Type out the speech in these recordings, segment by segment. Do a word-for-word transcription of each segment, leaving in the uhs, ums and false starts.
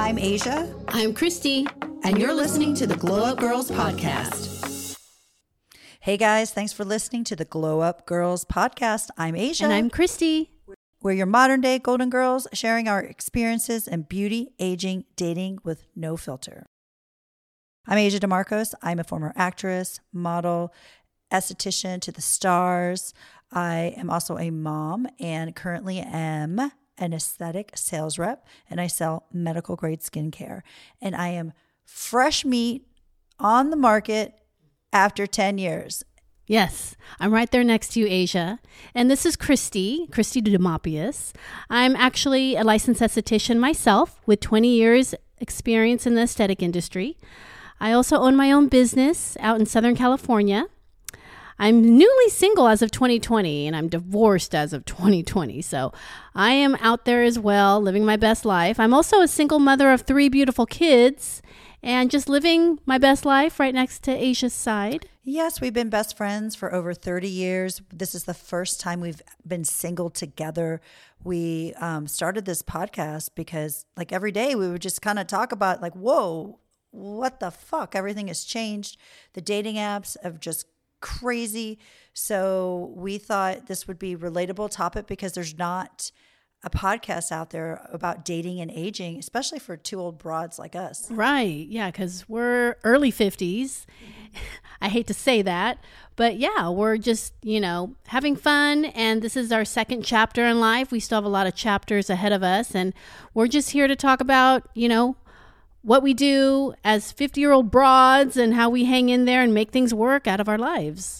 I'm Asia. I'm Christy. And you're listening to the Glow Up Girls Podcast. Hey guys, thanks for listening to the Glow Up Girls Podcast. I'm Asia. And I'm Christy. We're your modern day golden girls sharing our experiences in beauty, aging, dating with no filter. I'm Asia DeMarcos. I'm a former actress, model, esthetician to the stars. I am also a mom and currently am an aesthetic sales rep, and I sell medical grade skincare. And I am fresh meat on the market after ten years. Yes, I'm right there next to you, Asia. And this is Christy, Christy Demopius. I'm actually a licensed esthetician myself with twenty years experience in the aesthetic industry. I also own my own business out in Southern California. I'm newly single as of twenty twenty, and I'm divorced as of twenty twenty. So I am out there as well, living my best life. I'm also a single mother of three beautiful kids and just living my best life right next to Asia's side. Yes, we've been best friends for over thirty years. This is the first time we've been single together. We um, started this podcast because like every day we would just kind of talk about like, whoa, what the fuck? Everything has changed. The dating apps have just crazy. So we thought this would be a relatable topic because there's not a podcast out there about dating and aging, especially for two old broads like us. Right. Yeah, because we're early fifties. I hate to say that, but yeah, we're just, you know, having fun. And this is our second chapter in life. We still have a lot of chapters ahead of us. And we're just here to talk about, you know, what we do as fifty-year-old broads and how we hang in there and make things work out of our lives.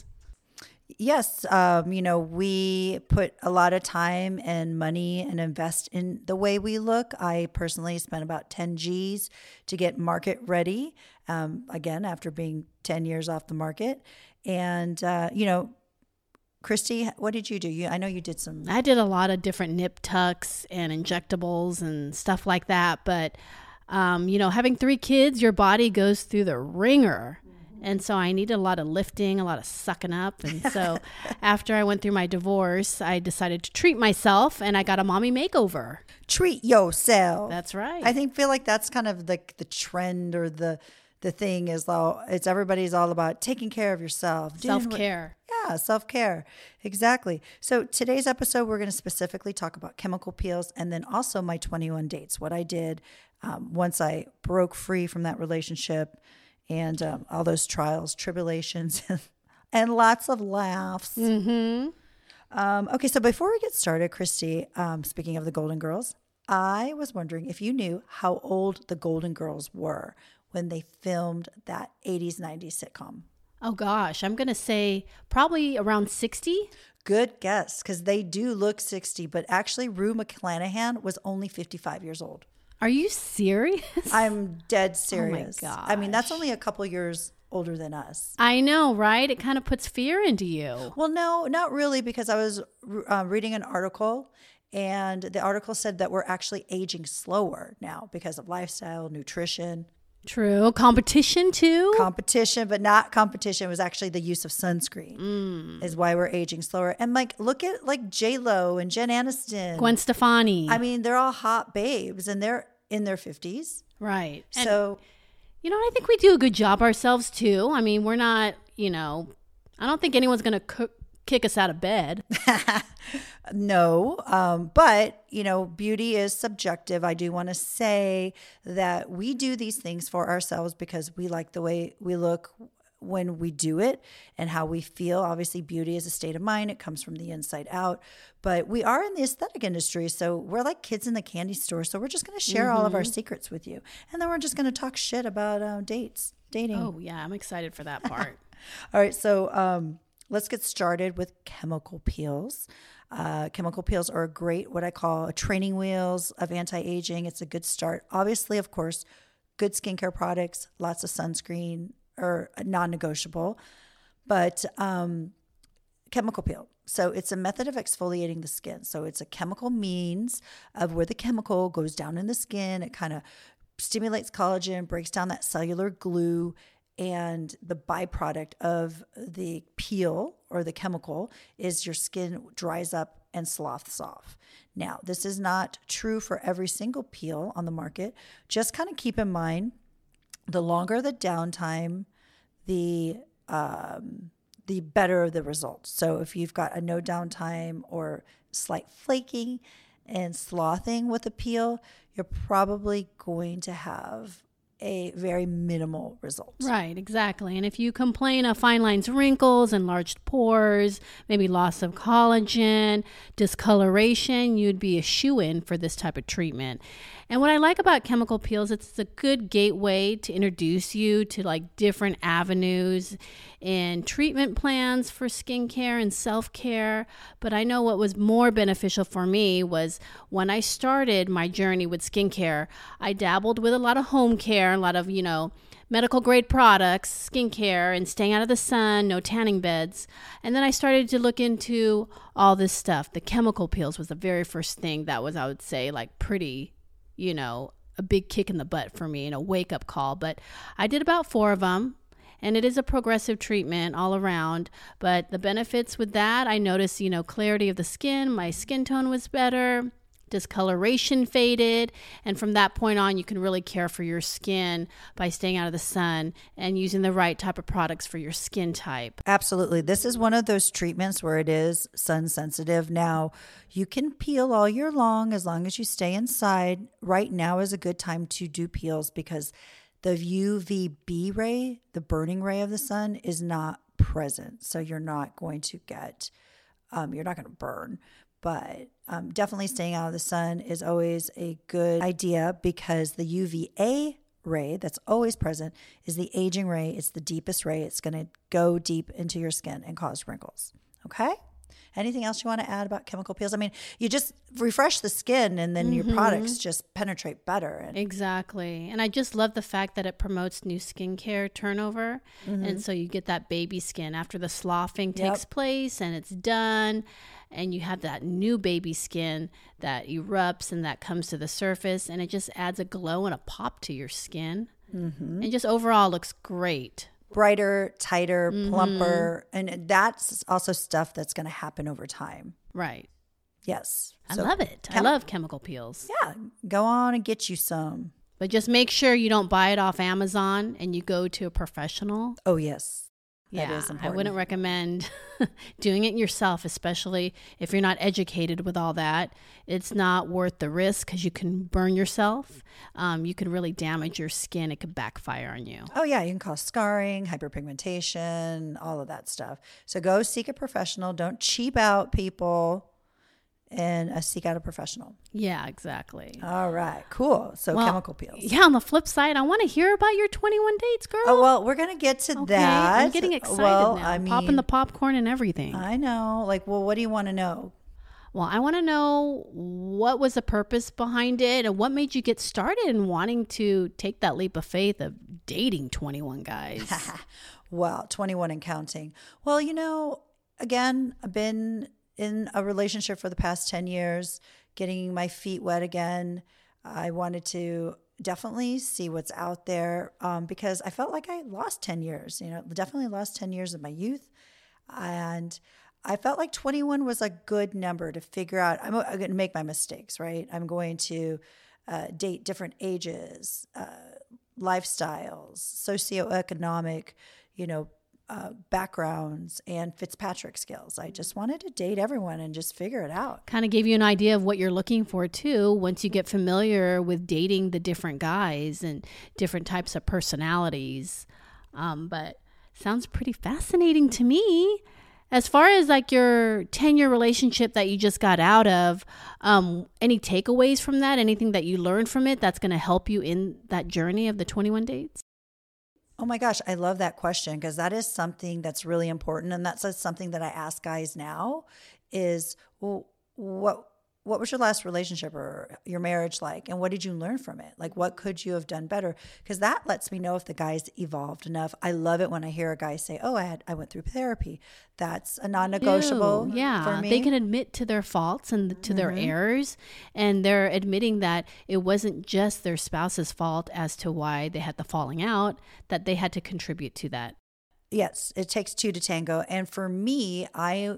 Yes, um, you know, we put a lot of time and money and invest in the way we look. I personally spent about ten G's to get market ready, um, again, after being ten years off the market. And, uh, you know, Christy, what did you do? You, I know you did some. I did a lot of different nip tucks and injectables and stuff like that, but Um, you know, having three kids, your body goes through the ringer. Mm-hmm. And so I needed a lot of lifting, a lot of sucking up. And so after I went through my divorce, I decided to treat myself and I got a mommy makeover. Treat yourself. That's right. I think feel like that's kind of like the, the trend or the the thing is though it's everybody's all about taking care of yourself. Self-care. Yeah, self-care. Exactly. So today's episode, we're going to specifically talk about chemical peels and then also my twenty-one dates, what I did um, once I broke free from that relationship and um, all those trials, tribulations, and lots of laughs. Mm-hmm. Um, okay, so before we get started, Christy, um, speaking of the Golden Girls, I was wondering if you knew how old the Golden Girls were when they filmed that eighties, nineties sitcom. Oh, gosh. I'm going to say probably around sixty. Good guess, because they do look sixty, but actually Rue McClanahan was only fifty-five years old. Are you serious? I'm dead serious. Oh, my gosh. I mean, that's only a couple years older than us. I know, right? It kind of puts fear into you. Well, no, not really, because I was uh, reading an article, and the article said that we're actually aging slower now because of lifestyle, nutrition. True. Competition too? Competition, but not competition. It was actually the use of sunscreen mm. is why we're aging slower. And like, look at like J-Lo and Jen Aniston. Gwen Stefani. I mean, they're all hot babes and they're in their fifties. Right. So, and, you know, I think we do a good job ourselves too. I mean, we're not, you know, I don't think anyone's going to cook. kick us out of bed. No, um, but, you know, beauty is subjective. I do want to say that we do these things for ourselves because we like the way we look when we do it and how we feel. Obviously, beauty is a state of mind. It comes from the inside out. But we are in the aesthetic industry, so we're like kids in the candy store. So we're just going to share mm-hmm. all of our secrets with you. And then we're just going to talk shit about uh, dates, dating. Oh, yeah. I'm excited for that part. All right. So, um, let's get started with chemical peels. Uh, chemical peels are a great, what I call a training wheels of anti-aging. It's a good start. Obviously, of course, good skincare products, lots of sunscreen are non-negotiable, but um, chemical peel. So it's a method of exfoliating the skin. So it's a chemical means of where the chemical goes down in the skin. It kind of stimulates collagen, breaks down that cellular glue, and the byproduct of the peel or the chemical is your skin dries up and sloughs off. Now, this is not true for every single peel on the market. Just kind of keep in mind, the longer the downtime, the um, the better the results. So if you've got a no downtime or slight flaking and sloughing with a peel, you're probably going to have a very minimal result. Right, exactly. And if you complain of fine lines, wrinkles, enlarged pores, maybe loss of collagen, discoloration, you'd be a shoo-in for this type of treatment. And what I like about chemical peels, it's a good gateway to introduce you to like different avenues and treatment plans for skincare and self-care. But I know what was more beneficial for me was when I started my journey with skincare, I dabbled with a lot of home care, a lot of, you know, medical grade products, skincare, and staying out of the sun, no tanning beds. And then I started to look into all this stuff. The chemical peels was the very first thing that was, I would say, like pretty, you know, a big kick in the butt for me and a wake up call. But I did about four of them, and it is a progressive treatment all around. But the benefits with that, I noticed, you know, clarity of the skin, my skin tone was better, discoloration faded, and from that point on, you can really care for your skin by staying out of the sun and using the right type of products for your skin type. Absolutely. This is one of those treatments where it is sun sensitive. Now, you can peel all year long as long as you stay inside. Right now is a good time to do peels because the U V B ray, the burning ray of the sun, is not present. So you're not going to get, um, you're not going to burn. But um, definitely staying out of the sun is always a good idea because the U V A ray that's always present is the aging ray. It's the deepest ray. It's going to go deep into your skin and cause wrinkles. Okay? Anything else you want to add about chemical peels? I mean, you just refresh the skin and then mm-hmm. your products just penetrate better. And exactly. And I just love the fact that it promotes new skincare turnover. Mm-hmm. And so you get that baby skin after the sloughing takes yep. place and it's done. And you have that new baby skin that erupts and that comes to the surface. And it just adds a glow and a pop to your skin. Mm-hmm. And just overall looks great. Brighter, tighter, mm-hmm. plumper. And that's also stuff that's going to happen over time. Right. Yes. I so love it. Chem- I love chemical peels. Yeah. Go on and get you some. But just make sure you don't buy it off Amazon and you go to a professional. Oh, yes. That yeah, is important. I wouldn't recommend doing it yourself, especially if you're not educated with all that. It's not worth the risk because you can burn yourself. Um, you can really damage your skin. It could backfire on you. Oh, yeah. You can cause scarring, hyperpigmentation, all of that stuff. So go seek a professional. Don't cheap out people. And uh, seek out a professional. Yeah, exactly. All right, cool. So well, chemical peels. Yeah, on the flip side, I want to hear about your twenty-one dates, girl. Oh, well, we're going to get to okay, that. I'm getting excited well, now. I mean, popping the popcorn and everything. I know. Like, well, what do you want to know? Well, I want to know what was the purpose behind it and what made you get started in wanting to take that leap of faith of dating twenty-one guys. Well, twenty-one and counting. Well, you know, again, I've been in a relationship for the past ten years, getting my feet wet again. I wanted to definitely see what's out there um, because I felt like I lost ten years, you know, definitely lost ten years of my youth. And I felt like twenty-one was a good number to figure out, I'm, I'm going to make my mistakes, right? I'm going to uh, date different ages, uh, lifestyles, socioeconomic, you know, Uh, backgrounds and Fitzpatrick skills. I just wanted to date everyone and just figure it out. Kind of give you an idea of what you're looking for too once you get familiar with dating the different guys and different types of personalities. Um, but sounds pretty fascinating to me. As far as like your ten-year relationship that you just got out of, um, any takeaways from that? Anything that you learned from it that's going to help you in that journey of the twenty-one dates? Oh my gosh, I love that question because that is something that's really important. And that's something that I ask guys now is, well, what what was your last relationship or your marriage like? And what did you learn from it? Like, what could you have done better? Because that lets me know if the guy's evolved enough. I love it when I hear a guy say, oh, I had I went through therapy. That's a non-negotiable Ew, yeah. for me. They can admit to their faults and to mm-hmm. their errors. And they're admitting that it wasn't just their spouse's fault as to why they had the falling out, that they had to contribute to that. Yes, it takes two to tango. And for me, I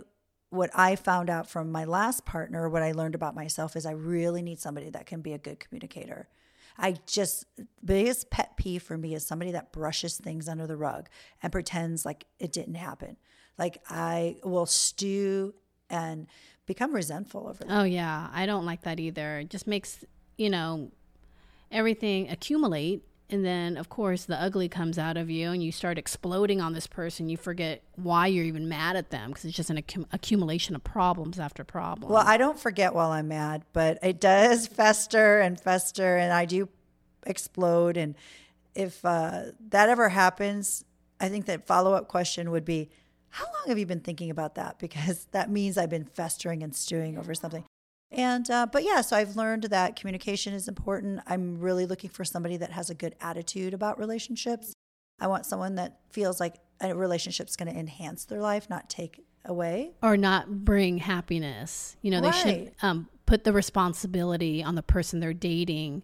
what I found out from my last partner, what I learned about myself is I really need somebody that can be a good communicator. I just, biggest pet peeve for me is somebody that brushes things under the rug and pretends like it didn't happen. Like I will stew and become resentful over that. Oh, yeah. I don't like that either. It just makes, you know, everything accumulate. And then, of course, the ugly comes out of you and you start exploding on this person. You forget why you're even mad at them because it's just an acc- accumulation of problems after problem. Well, I don't forget while I'm mad, but it does fester and fester and I do explode. And if uh, that ever happens, I think that follow-up question would be, how long have you been thinking about that? Because that means I've been festering and stewing over something. And, uh, but yeah, so I've learned that communication is important. I'm really looking for somebody that has a good attitude about relationships. I want someone that feels like a relationship's going to enhance their life, not take away. Or not bring happiness. You know, they Right. should um, put the responsibility on the person they're dating,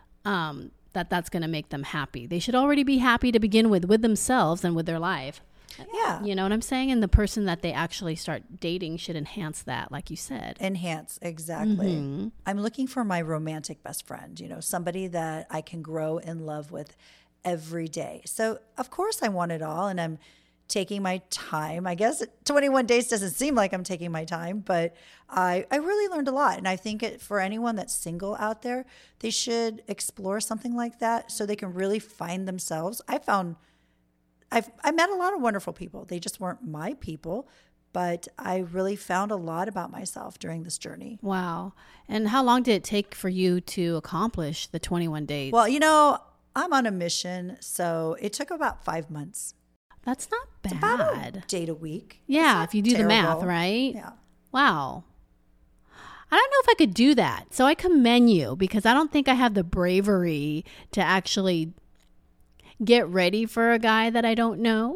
um, that that's going to make them happy. They should already be happy to begin with, with themselves and with their life. Yeah. You know what I'm saying? And the person that they actually start dating should enhance that, like you said. Enhance, exactly. Mm-hmm. I'm looking for my romantic best friend, you know, somebody that I can grow in love with every day. So, of course, I want it all, and I'm taking my time. I guess twenty-one days doesn't seem like I'm taking my time, but I, I really learned a lot. And I think it, for anyone that's single out there, they should explore something like that so they can really find themselves. I found I've I met a lot of wonderful people. They just weren't my people, but I really found a lot about myself during this journey. Wow. And how long did it take for you to accomplish the twenty-one dates? Well, you know, I'm on a mission, so it took about five months. That's not bad. About a date a week. Yeah, if you do the math, terrible. right? Yeah. Wow. I don't know if I could do that. So I commend you because I don't think I have the bravery to actually get ready for a guy that I don't know.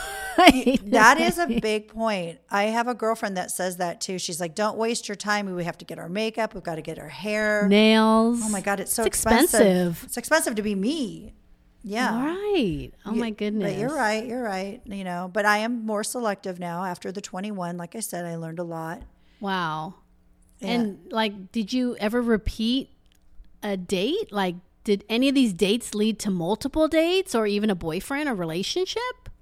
That is a big point. I have a girlfriend that says that too. She's like, don't waste your time. We have to get our makeup. We've got to get our hair. Nails. Oh my God, it's so It's expensive. expensive. It's expensive to be me. Yeah. Right. Oh my goodness. But you're right. You're right. You know, but I am more selective now after the twenty-one. Like I said, I learned a lot. Wow. Yeah. And like, did you ever repeat a date? Like, did any of these dates lead to multiple dates or even a boyfriend or relationship?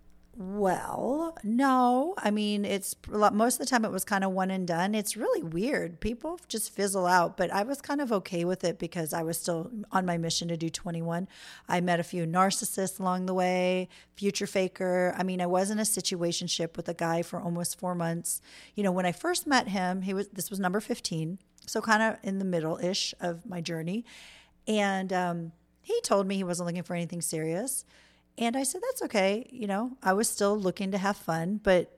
Well, no. I mean, it's a lot, most of the time it was kind of one and done. It's really weird. People just fizzle out, but I was kind of okay with it because I was still on my mission to do twenty-one. I met a few narcissists along the way, future faker. I mean, I was in a situationship with a guy for almost four months. You know, when I first met him, he was this was number fifteen, so kind of in the middle-ish of my journey. And um, he told me he wasn't looking for anything serious. And I said, that's okay. You know, I was still looking to have fun, but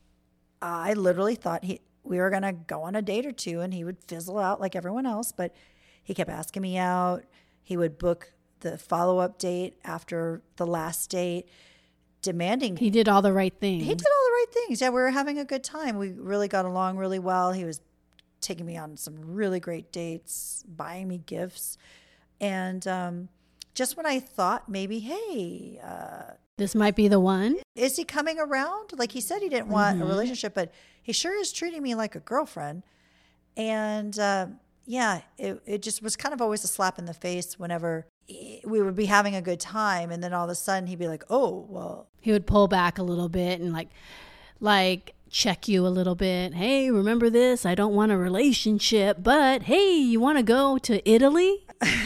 I literally thought he we were going to go on a date or two and he would fizzle out like everyone else. But he kept asking me out. He would book the follow-up date after the last date, demanding. He did all the right things. He did all the right things. Yeah, we were having a good time. We really got along really well. He was taking me on some really great dates, buying me gifts. And um, just when I thought maybe, hey, uh, this might be the one. is he coming around? Like he said he didn't want a relationship, but he sure is treating me like a girlfriend. And uh, yeah, it, it just was kind of always a slap in the face whenever we would be having a good time. And then all of a sudden he'd be like, oh, well. He would pull back a little bit and like, like check you a little bit. Hey, remember this? I don't want a relationship, but hey, you want to go to Italy?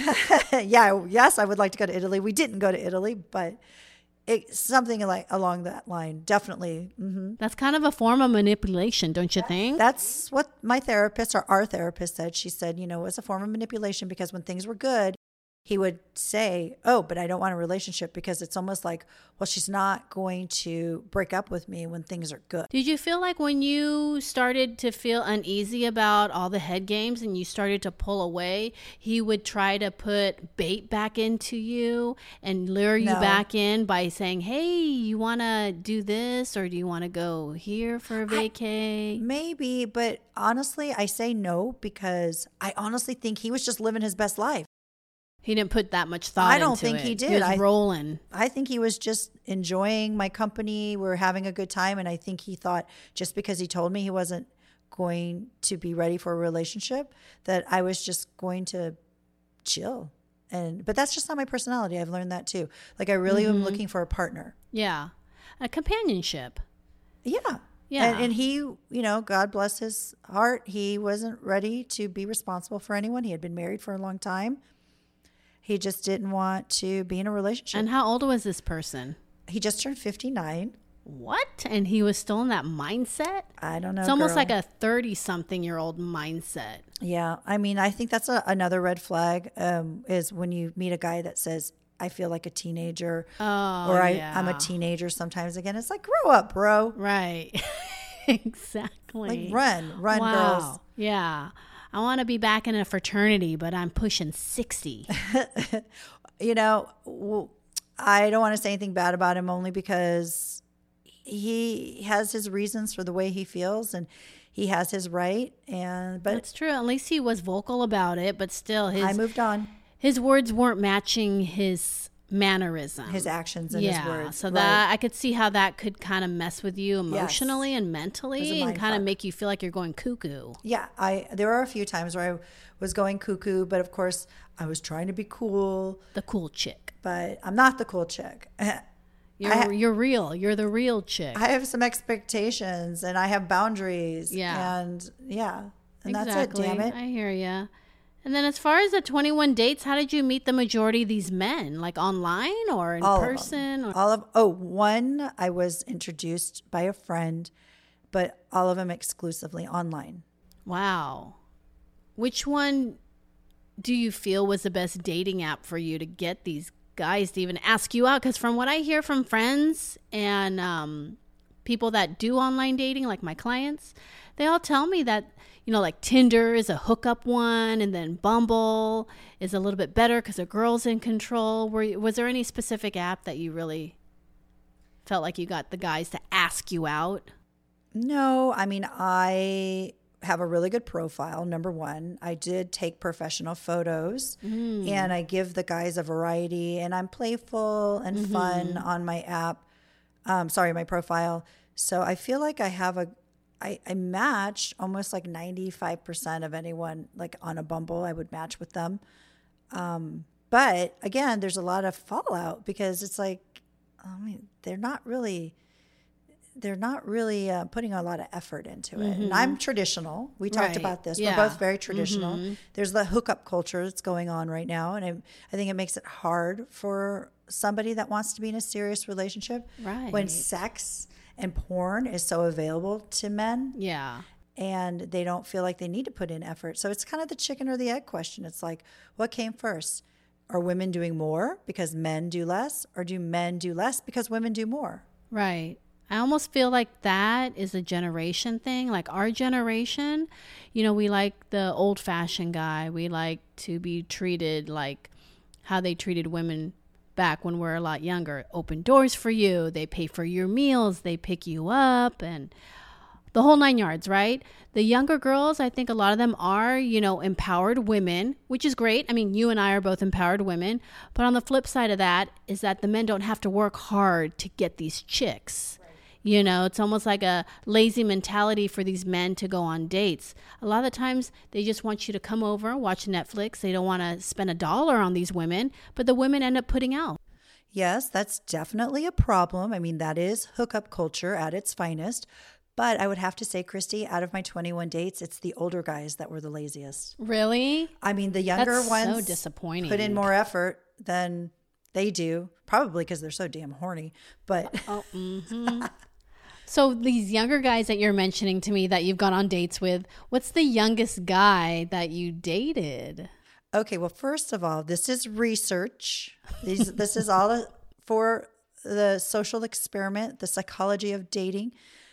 yeah, yes, I would like to go to Italy. We didn't go to Italy, but it's something like along that line, definitely. Mm-hmm. That's kind of a form of manipulation, don't you think? That's what my therapist or our therapist said. She said, you know, it was a form of manipulation because when things were good, he would say, oh, but I don't want a relationship because it's almost like, well, she's not going to break up with me when things are good. Did you feel like when you started to feel uneasy about all the head games and you started to pull away, he would try to put bait back into you and lure you No. back in by saying, hey, you want to do this or do you want to go here for a vacay? Maybe, but honestly, I say no because I honestly think he was just living his best life. He didn't put that much thought I don't into think it. he did. He was I- rolling. I think he was just enjoying my company. We were having a good time. And I think he thought just because he told me he wasn't going to be ready for a relationship, that I was just going to chill. And but that's just not my personality. I've learned that too. Like I really mm-hmm. am looking for a partner. Yeah. A companionship. Yeah. Yeah. And, and he, you know, God bless his heart, he wasn't ready to be responsible for anyone. He had been married for a long time. He just didn't want to be in a relationship. And how old was this person? He just turned fifty-nine. What? And he was still in that mindset? I don't know. It's almost girl. like a thirty-something-year-old mindset. Yeah. I mean, I think that's a, another red flag um, is when you meet a guy that says, I feel like a teenager. Oh, or I, yeah. I'm a teenager sometimes again. It's like, grow up, bro. Right. Exactly. Like, run. Run, wow. girls. Yeah. I want to be back in a fraternity, but I'm pushing sixty. You know, I don't want to say anything bad about him only because he has his reasons for the way he feels and he has his right. And but that's true. At least he was vocal about it, but still his I moved on. His words weren't matching his mannerism. His actions and yeah, his words. So right. that I could see how that could kind of mess with you emotionally yes. and mentally and kind of make you feel like you're going cuckoo. Yeah, I there are a few times where I was going cuckoo, but of course I was trying to be cool. The cool chick. But I'm not the cool chick. You're ha- you're real. You're the real chick. I have some expectations and I have boundaries. Yeah. And yeah. And exactly. that's it, damn it. I hear ya. And then as far as the twenty-one dates, how did you meet the majority of these men? Like online or in All person? Of or? all of oh, one I was introduced by a friend, but all of them exclusively online. Wow. Which one do you feel was the best dating app for you to get these guys to even ask you out? Because from what I hear from friends and um, people that do online dating, like my clients, they all tell me that, you know, like Tinder is a hookup one, and then Bumble is a little bit better because the girl's in control. Were, was there any specific app that you really felt like you got the guys to ask you out? No, I mean, I have a really good profile, number one. I did take professional photos mm. and I give the guys a variety, and I'm playful and mm-hmm. fun on my app. Um, sorry, my profile. So I feel like I have a, I, I match almost like ninety-five percent of anyone, like on a Bumble, I would match with them. Um, but again, there's a lot of fallout because it's like, I mean, they're not really... they're not really uh, putting a lot of effort into it. Mm-hmm. And I'm traditional. We talked right. about this. Yeah. We're both very traditional. Mm-hmm. There's the hookup culture that's going on right now. And I, I think it makes it hard for somebody that wants to be in a serious relationship right. when sex and porn is so available to men. Yeah. And they don't feel like they need to put in effort. So it's kind of the chicken or the egg question. It's like, what came first? Are women doing more because men do less? Or do men do less because women do more? Right. I almost feel like that is a generation thing. Like our generation, you know, we like the old fashioned guy. We like to be treated like how they treated women back when we're a lot younger. Open doors for you. They pay for your meals. They pick you up and the whole nine yards, right? The younger girls, I think a lot of them are, you know, empowered women, which is great. I mean, you and I are both empowered women. But on the flip side of that is that the men don't have to work hard to get these chicks. You know, it's almost like a lazy mentality for these men to go on dates. A lot of the times they just want you to come over, watch Netflix. They don't want to spend a dollar on these women, but the women end up putting out. Yes, that's definitely a problem. I mean, that is hookup culture at its finest. But I would have to say, Christy, out of my twenty-one dates, it's the older guys that were the laziest. Really? I mean, the younger That's ones so disappointing. Put in more effort than they do, probably because they're so damn horny. But oh, mm-hmm. So these younger guys that you're mentioning to me that you've gone on dates with, what's the youngest guy that you dated? Okay, well, first of all, this is research. These, this is all for the social experiment, the psychology of dating.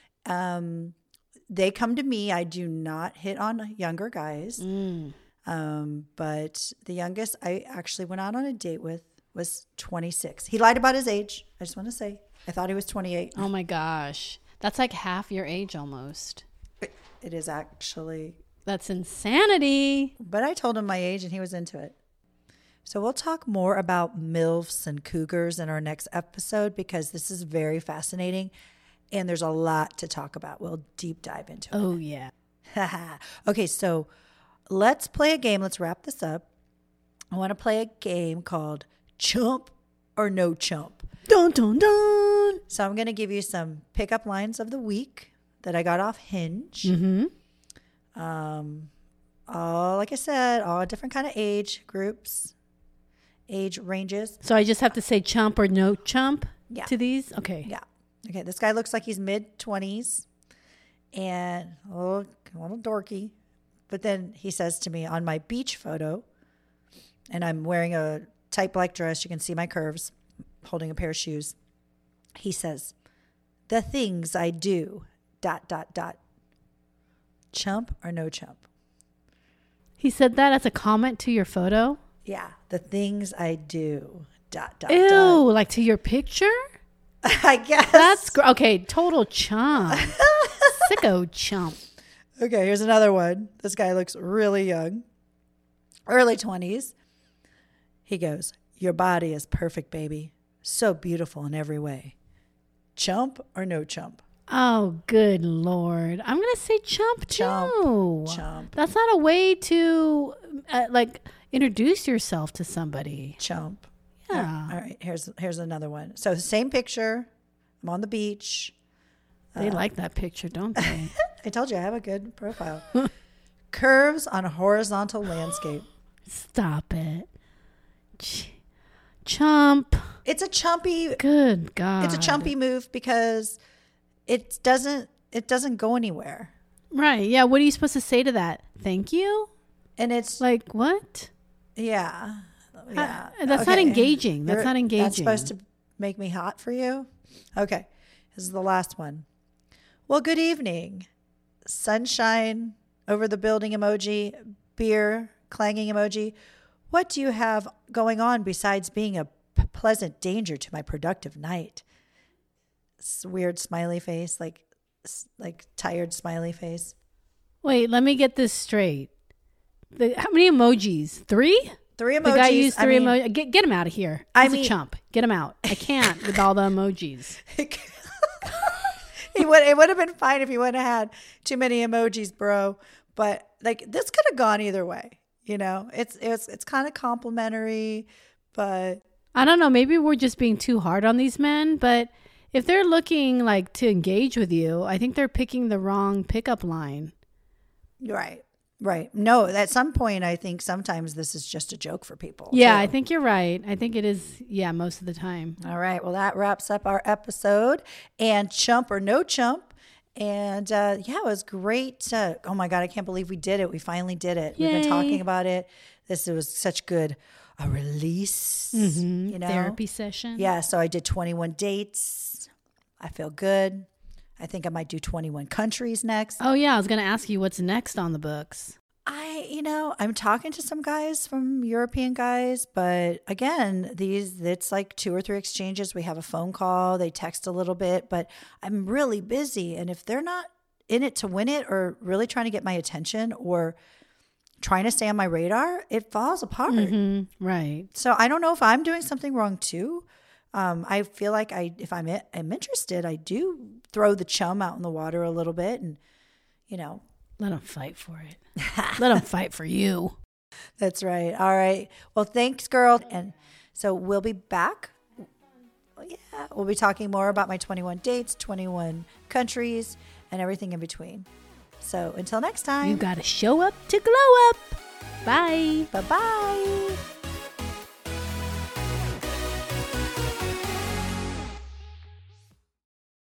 Um, they come to me. I do not hit on younger guys. Mm. Um, but the youngest I actually went out on a date with was twenty-six. He lied about his age. I just want to say. I thought he was twenty-eight. Oh, my gosh. That's like half your age almost. It is actually. That's insanity. But I told him my age and he was into it. So we'll talk more about MILFs and cougars in our next episode because this is very fascinating and there's a lot to talk about. We'll deep dive into it. Oh, yeah. Okay, so let's play a game. Let's wrap this up. I want to play a game called Chump or No Chump. Dun, dun, dun. So I'm going to give you some pickup lines of the week that I got off Hinge. Mm-hmm. Um, all, like I said, all different kind of age groups, age ranges. So I just have to say chump or no chump Yeah. to these? Okay. Yeah. Okay, this guy looks like he's mid-twenties and a little, a little dorky. But then he says to me on my beach photo, and I'm wearing a tight black dress. You can see my curves, holding a pair of shoes. He says, the things I do, dot, dot, dot. Chump or no chump? He said that as a comment to your photo? Yeah, the things I do, dot, dot, Ew, dot. like to your picture? I guess. That's gr- okay. Total chump. Sicko chump. Okay, here's another one. This guy looks really young, early twenties. He goes, your body is perfect, baby. So beautiful in every way. Chump or no chump? Oh, good Lord. I'm going to say chump, Chump. too. Chump. That's not a way to, uh, like, introduce yourself to somebody. Chump. Yeah. All right, here's here's another one. So same picture. I'm on the beach. They like that picture, don't they? I told you I have a good profile. Curves on a horizontal landscape. Stop it. Ch- chump. It's a chumpy Good God. it's a chumpy move because it doesn't it doesn't go anywhere. Right. Yeah. What are you supposed to say to that? Thank you? And it's Like, what? yeah. Yeah. Uh, that's not engaging. That's You're- not engaging. That's supposed to make me hot for you? Okay. This is the last one. Well, good evening. Sunshine over the building emoji, beer clanging emoji. What do you have going on besides being a p- pleasant danger to my productive night? S- weird smiley face, like s- like tired smiley face. Wait, let me get this straight. The, how many emojis? Three? Three emojis. The guy used I three mean, emojis. Get, get him out of here. I He's mean- a chump. Get him out. I can't with all the emojis. He would. It would have been fine if he wouldn't have had too many emojis, bro. But like this could have gone either way. You know, it's it's it's kind of complimentary, but I don't know. Maybe we're just being too hard on these men, but if they're looking like to engage with you, I think they're picking the wrong pickup line. right, right. No, at some point, I think sometimes this is just a joke for people. Yeah, too. I think you're right. I think it is. Yeah, most of the time. All right. Well, that wraps up our episode. And chump or no chump. And uh, yeah, it was great. Uh, oh my God, I can't believe we did it. We finally did it. We've been Yay. talking about it. This was such good a release. Mm-hmm. You know, Therapy session. Yeah. So I did twenty-one dates. I feel good. I think I might do twenty-one countries next. Oh yeah, I was gonna ask you what's next on the books. I, you know, I'm talking to some guys from European guys, but again, these, it's like two or three exchanges. We have a phone call, they text a little bit, but I'm really busy. And if they're not in it to win it or really trying to get my attention or trying to stay on my radar, it falls apart. Mm-hmm. Right. So I don't know if I'm doing something wrong too. Um, I feel like I, if I'm, I'm interested, I do throw the chum out in the water a little bit and, you know, Let them fight for it. Let them fight for you. That's right. All right. Well, thanks, girl. And so we'll be back. Yeah, we'll be talking more about my twenty-one dates, twenty-one countries, and everything in between. So until next time. You got to show up to glow up. Bye. Bye-bye.